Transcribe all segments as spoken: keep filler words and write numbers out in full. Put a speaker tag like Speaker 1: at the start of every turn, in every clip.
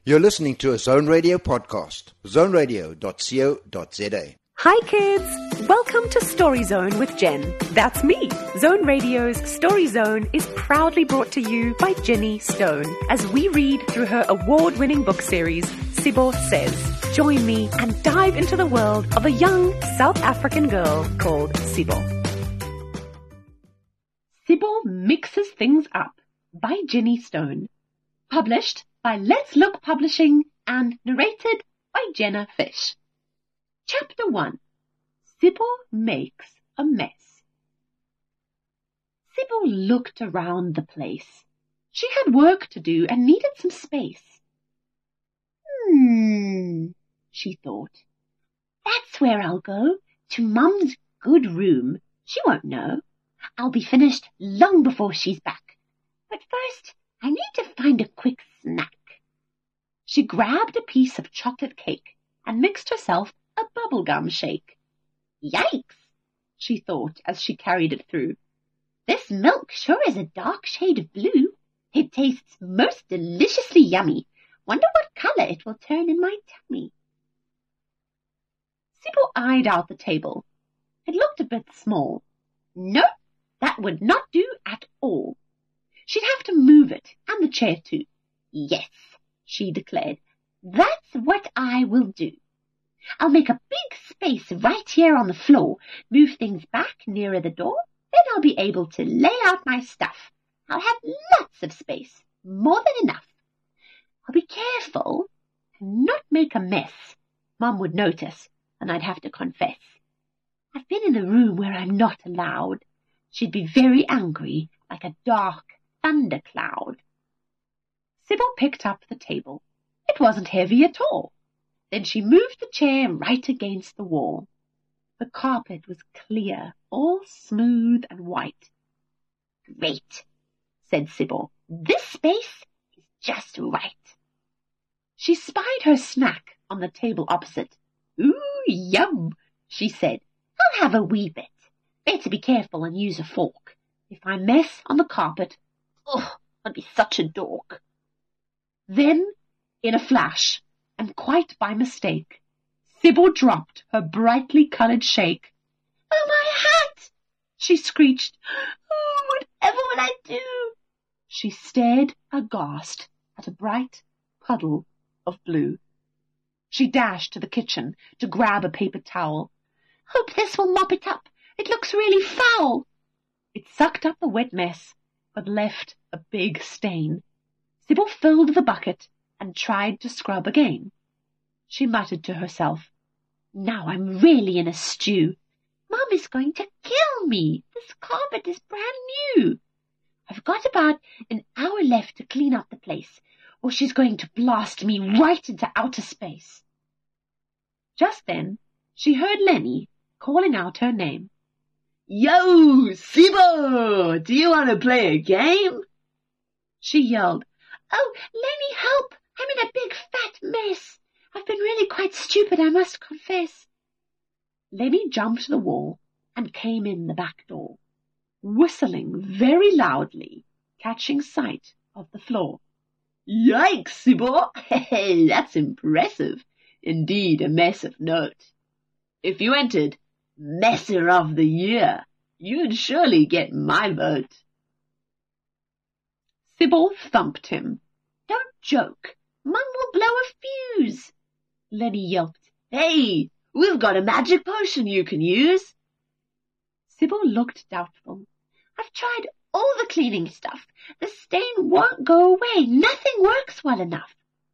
Speaker 1: You're listening to a Zone Radio podcast, zone radio dot co dot za.
Speaker 2: Hi kids! Welcome to Story Zone with Jen. That's me. Zone Radio's Story Zone is proudly brought to you by Jenny Stone as we read through her award-winning book series, Sibo Says. Join me and dive into the world of a young South African girl called Sibo. Sibo Mixes Things Up by Jenny Stone. Published by Let's Look Publishing and narrated by Jenna Fish. Chapter one. Sibo Makes a Mess. Sibo looked around the place. She had work to do and needed some space. Hmm, she thought. That's where I'll go, to Mum's good room. She won't know. I'll be finished long before she's back. But first, I need to find a quick snack. She grabbed a piece of chocolate cake and mixed herself a bubblegum shake. Yikes, she thought as she carried it through. This milk sure is a dark shade of blue. It tastes most deliciously yummy. Wonder what color it will turn in my tummy. Sibo eyed out the table. It looked a bit small. No, that would not do at all. She'd have to move it, and the chair too. Yes, she declared. That's what I will do. I'll make a big space right here on the floor, move things back nearer the door, then I'll be able to lay out my stuff. I'll have lots of space, more than enough. I'll be careful and not make a mess. Mum would notice, and I'd have to confess. I've been in a room where I'm not allowed. She'd be very angry, like a dark thundercloud. Sibo picked up the table. It wasn't heavy at all. Then she moved the chair right against the wall. The carpet was clear, all smooth and white. Great, said Sibo. This space is just right. She spied her snack on the table opposite. Ooh, yum, she said. I'll have a wee bit. Better be careful and use a fork. If I mess on the carpet, ugh, I'd be such a dork. Then, in a flash, and quite by mistake, Sibo dropped her brightly coloured shake. Oh, my hat! She screeched. Oh, whatever will I do? She stared aghast at a bright puddle of blue. She dashed to the kitchen to grab a paper towel. Hope this will mop it up. It looks really foul. It sucked up the wet mess, but left a big stain. Sibo filled the bucket and tried to scrub again. She muttered to herself, Now I'm really in a stew. Mum is going to kill me. This carpet is brand new. I've got about an hour left to clean up the place, or she's going to blast me right into outer space. Just then, she heard Lenny calling out her name. Yo, Sibo, do you want to play a game? She yelled, Oh, Lenny, help! I'm in a big fat mess. I've been really quite stupid, I must confess. Lenny jumped the wall and came in the back door, whistling very loudly, catching sight of the floor. Yikes, Sibo! Hey, that's impressive. Indeed, a mess of note. If you entered Messer of the Year, you'd surely get my vote. Sibo thumped him. Don't joke. Mum will blow a fuse. Lenny yelped. Hey, we've got a magic potion you can use. Sibo looked doubtful. I've tried all the cleaning stuff. The stain won't go away. Nothing works well enough.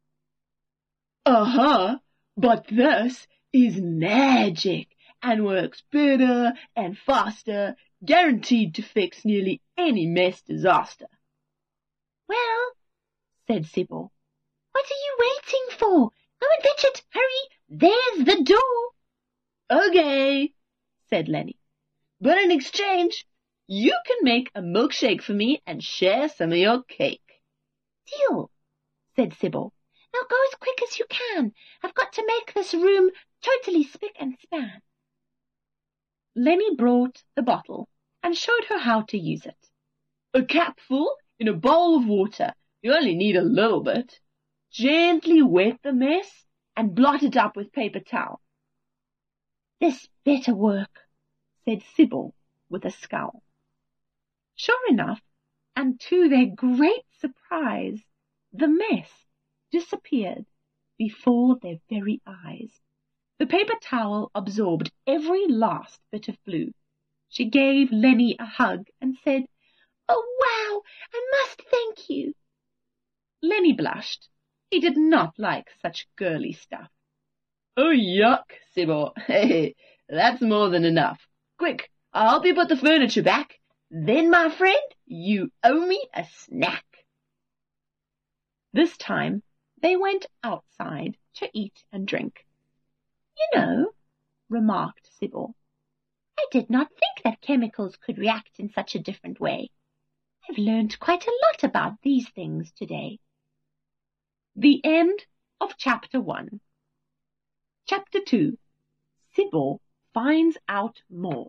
Speaker 2: Uh-huh, but this is magic and works better and faster, guaranteed to fix nearly any mess disaster. Well, said Sibo, what are you waiting for? Go and fetch it, hurry, there's the door. Okay, said Lenny, but in exchange, you can make a milkshake for me and share some of your cake. Deal, said Sibo. Now go as quick as you can. I've got to make this room totally spick and span. Lenny brought the bottle and showed her how to use it. A capful in a bowl of water. You only need a little bit. gently wet the mess and blot it up with paper towel. "This better work," said Sybil with a scowl. Sure enough, and to their great surprise, the mess disappeared before their very eyes. The paper towel absorbed every last bit of blue. She gave Lenny a hug and said, "Oh, wow, I must thank you." Lenny blushed. He did not like such girly stuff. "Oh, yuck, Sybil. Hey, that's more than enough. Quick, I'll help you put the furniture back. Then, my friend, you owe me a snack." This time, they went outside to eat and drink. "You know," remarked Sybil, "I did not think that chemicals could react in such a different way. I've learned quite a lot about these things today." The end of Chapter one. Chapter two. Sybil finds out more.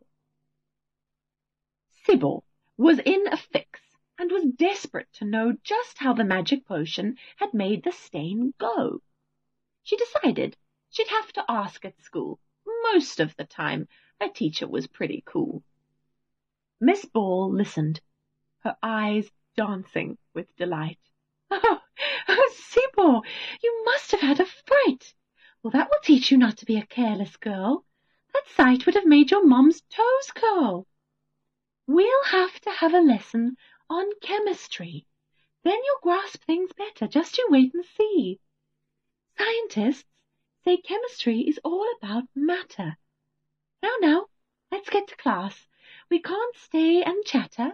Speaker 2: Sybil was in a fix and was desperate to know just how the magic potion had made the stain go. She decided she'd have to ask at school. Most of the time, her teacher was pretty cool. Miss Ball listened, her eyes dancing with delight. "Oh, oh, Sybil, you must have had a fright. Well, that will teach you not to be a careless girl. That sight would have made your mom's toes curl. We'll have to have a lesson on chemistry. Then you'll grasp things better. Just you wait and see. Scientists say chemistry is all about matter. Now, now, let's get to class. We can't stay and chatter."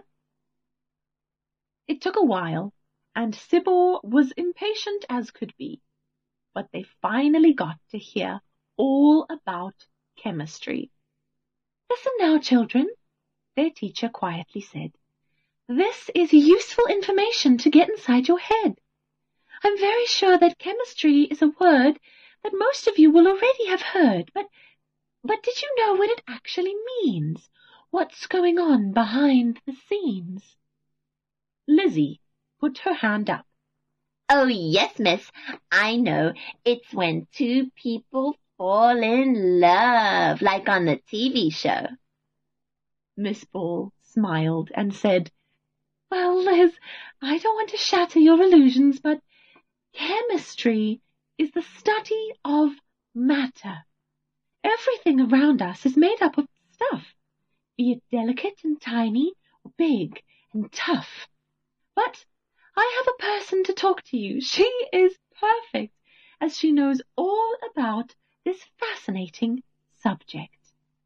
Speaker 2: It took a while, and Sybil was impatient as could be, but they finally got to hear all about chemistry. "Listen now, children," their teacher quietly said. "This is useful information to get inside your head. I'm very sure that chemistry is a word that most of you will already have heard, but, but did you know what it actually means? What's going on behind the scenes?" Lizzie put her hand up. "Oh, yes, miss, I know. It's when two people fall in love, like on the T V show." Miss Ball smiled and said, "Well, Liz, I don't want to shatter your illusions, but chemistry is the study of matter. Everything around us is made up of stuff, be it delicate and tiny, or big and tough. But I have a person to talk to you. She is perfect, as she knows all about this fascinating subject."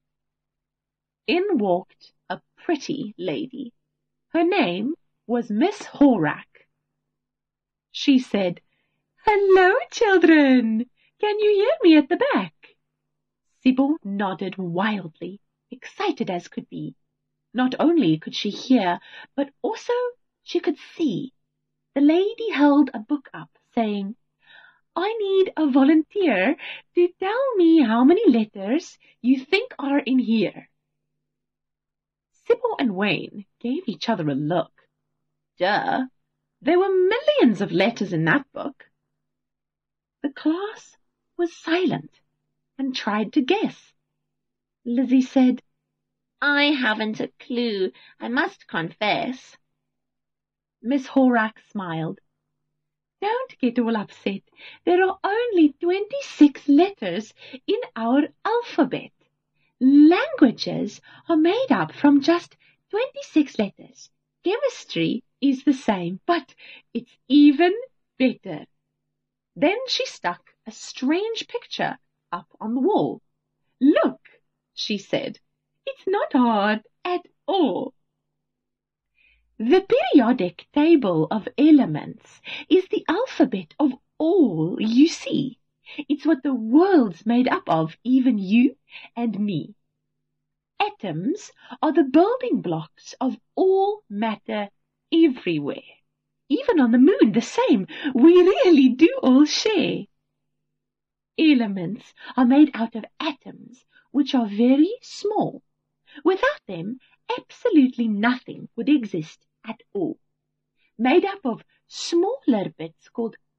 Speaker 2: In walked a pretty lady. Her name was Miss Horak. She said, "Hello, children. Can you hear me at the back?" Sybil nodded wildly, excited as could be. Not only could she hear, but also she could see. The lady held a book up, saying, "I need a volunteer to tell me how many letters you think are in here." Sybil and Wayne gave each other a look. Duh, there were millions of letters in that book. The class was silent and tried to guess. Lizzie said, "I haven't a clue, I must confess." Miss Horak smiled. "Don't get all upset. There are only twenty-six letters in our alphabet. Languages are made up from just twenty-six letters. Chemistry is the same, but it's even better." Then she stuck a strange picture up on the wall. "Look," she said, "it's not hard at all. The periodic table of elements is the alphabet of all you see. It's what the world's made up of, even you and me. Atoms are the building blocks of all matter everywhere. Even on the moon, the same. We really do all share. Elements are made out of atoms, which are very small. Without them, absolutely nothing would exist at all. Made up of smaller bits called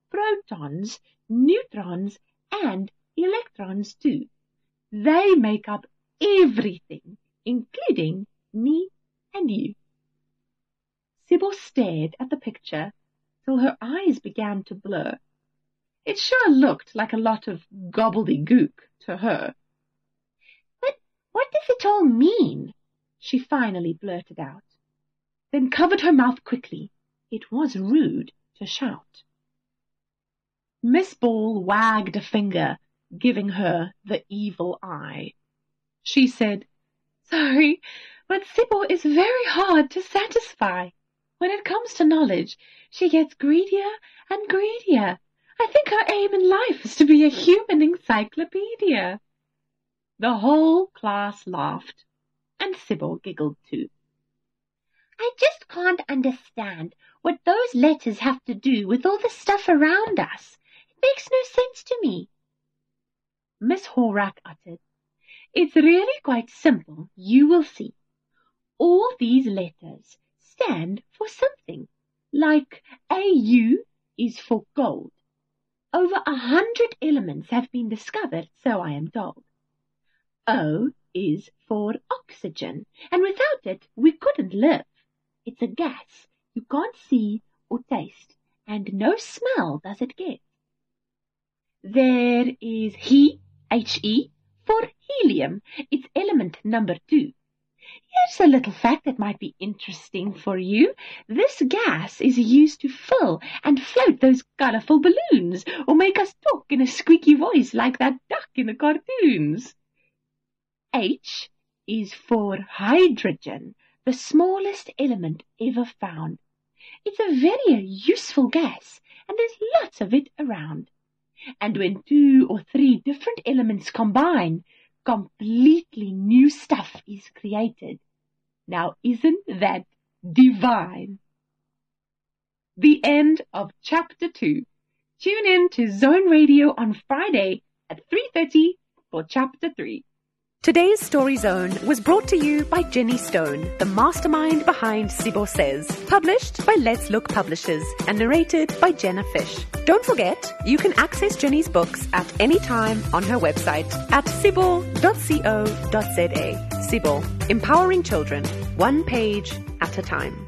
Speaker 2: protons, neutrons, and electrons too. They make up everything, including me and you. Sybil stared at the picture till her eyes began to blur. It sure looked like a lot of gobbledygook to her. "But what does it all mean?" she finally blurted out, then covered her mouth quickly. It was rude to shout. Miss Ball wagged a finger, giving her the evil eye. She said, "Sorry, but Sybil is very hard to satisfy. When it comes to knowledge, she gets greedier and greedier. I think her aim in life is to be a human encyclopedia." The whole class laughed, and Sybil giggled too. "I just can't understand what those letters have to do with all the stuff around us. It makes no sense to me." Miss Horak uttered, "It's really quite simple, you will see. All these letters stand for something, like A U is for gold. Over a hundred elements have been discovered, so I am told. O is for oxygen, and without it we couldn't live. It's a gas you can't see or taste, and no smell does it get. There is He, H E, for helium. It's element number two. Here's a little fact that might be interesting for you. This gas is used to fill and float those colorful balloons, or make us talk in a squeaky voice like that duck in the cartoons. H is for hydrogen, the smallest element ever found. It's a very useful gas, and there's lots of it around. And when two or three different elements combine, completely new stuff is created. Now, isn't that divine?" The end of chapter two. Tune in to Zone Radio on Friday at three thirty for chapter three.
Speaker 3: Today's Story Zone was brought to you by Jenny Stone, the mastermind behind Sybil Says, published by Let's Look Publishers and narrated by Jenna Fish. Don't forget, you can access Jenny's books at any time on her website at sybil dot co dot za. Sybil, empowering children, one page at a time.